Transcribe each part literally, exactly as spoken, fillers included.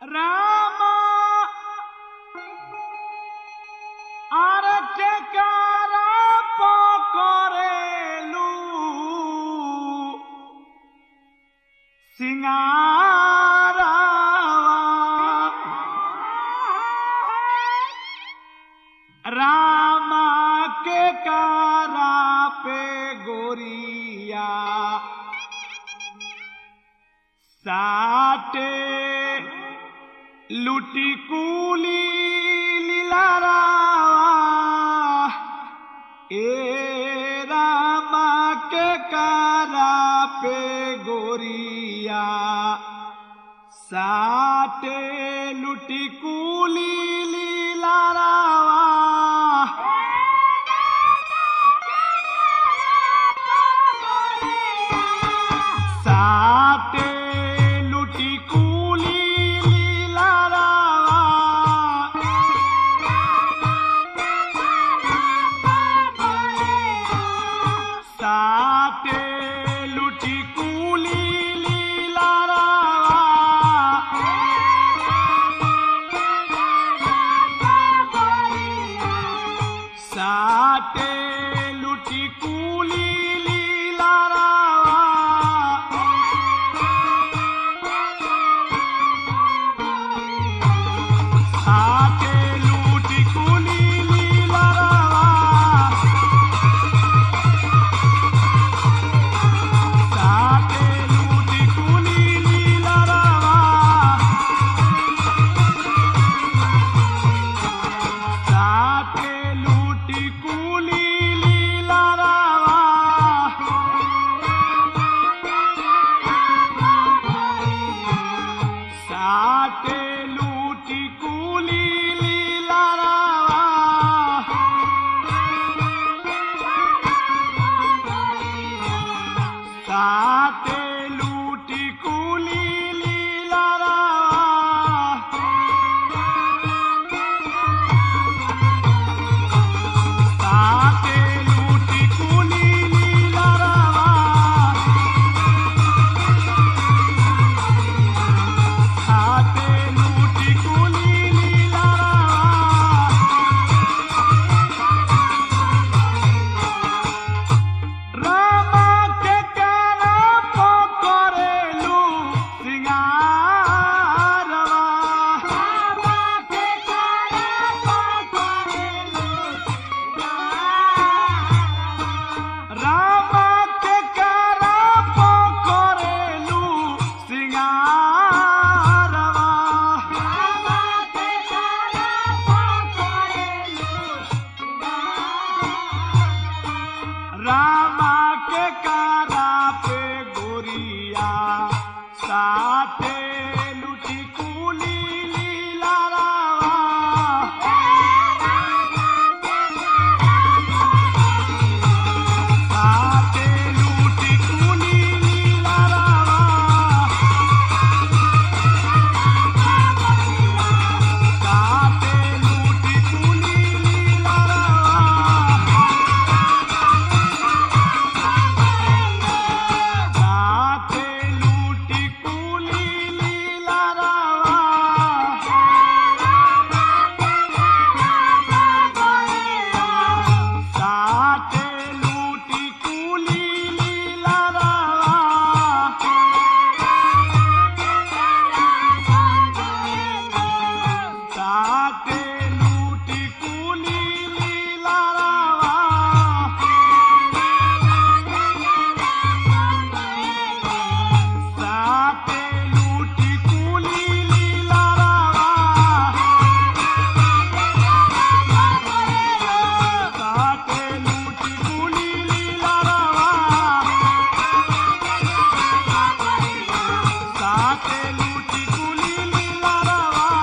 रामा आर टेकारा पकड़ेलू सिंगारा रामा के कारा पे गोरिया साटे लुटी कूली लीलारा ए रामा के कारा पे गोरिया साटे लुटी कूली लीलारा साटे लुटी कूली लीलारा साटे लुटी कूली लीलारा साटे लुटी कूली लीलारा साटे लुटी कूली लीलारा साटे लुटी कूली लीलारा साटे लुटी कूली लीलारा साटे लुटी कूली लीलारा साटे लुटी कूली लीलारा साटे लुटी कूली लीलारा साटे लुटी कूली लीलारा रामा के कारा पकड़ेलू सिंगारवा रामा के कारा पकड़ेलू रामा के कारा पकड़ेलू सिंगारवा रामा के कारा पकड़ेलू रामा के कारा पे गोरिया साटे लुटी कूली लीलारा साटे लुटी कूली लीलारा साटे लुटी कूली लीलारा साटे लुटी कूली लीलारा साटे लुटी कूली लीलारा साटे लुटी कूली लीलारा साटे लुटी कूली लीलारा साटे लुटी कूली लीलारा साटे लुटी कूली लीलारा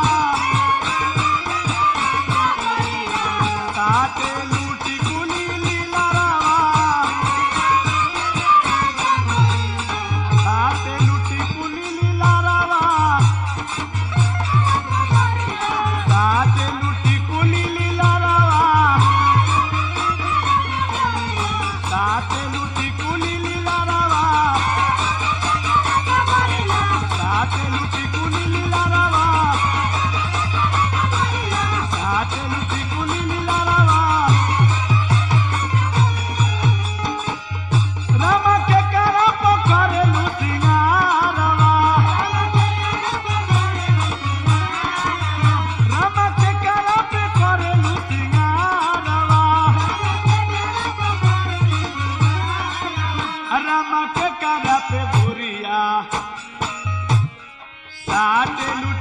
साटे लुटी कूली लीलारा साटे लुटी कूली लीलारा साटे लुटी कूली लीलारा साटे लुटी कूली लीलारा साटे लुटी कूली लीलारा साथे लूटी